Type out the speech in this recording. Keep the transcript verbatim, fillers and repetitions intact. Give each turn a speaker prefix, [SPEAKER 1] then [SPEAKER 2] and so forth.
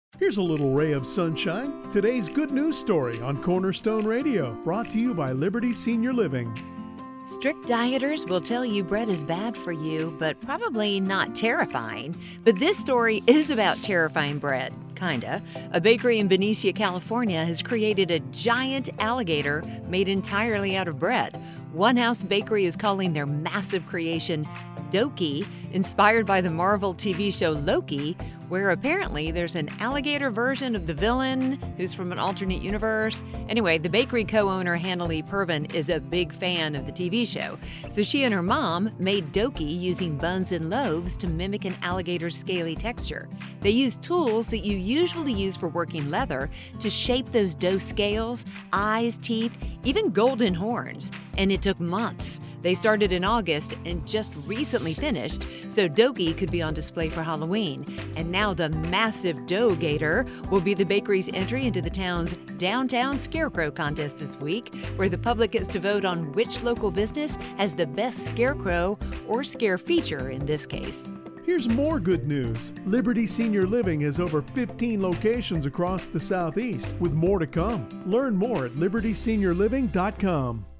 [SPEAKER 1] Here's a little ray of sunshine. Today's good news story on Cornerstone Radio, brought to you by Liberty Senior Living.
[SPEAKER 2] Strict dieters will tell you bread is bad for you, but probably not terrifying. But this story is about terrifying bread, kinda. A bakery in Benicia, California has created a giant alligator made entirely out of bread. One House Bakery is calling their massive creation Doki, inspired by the Marvel T V show Loki, where apparently there's an alligator version of the villain who's from an alternate universe. Anyway, the bakery co-owner Hannalee Pervin is a big fan of the T V show, so she and her mom made Doki using buns and loaves to mimic an alligator's scaly texture. They used tools that you usually use for working leather to shape those dough scales, eyes, teeth, even golden horns. And it took months. They started in August and just recently finished, so Doki could be on display for Halloween. And now the massive Dough Gator will be the bakery's entry into the town's Downtown Scarecrow Contest this week, where the public gets to vote on which local business has the best scarecrow or scare feature in this case.
[SPEAKER 1] Here's more good news. Liberty Senior Living has over fifteen locations across the Southeast, with more to come. Learn more at liberty senior living dot com.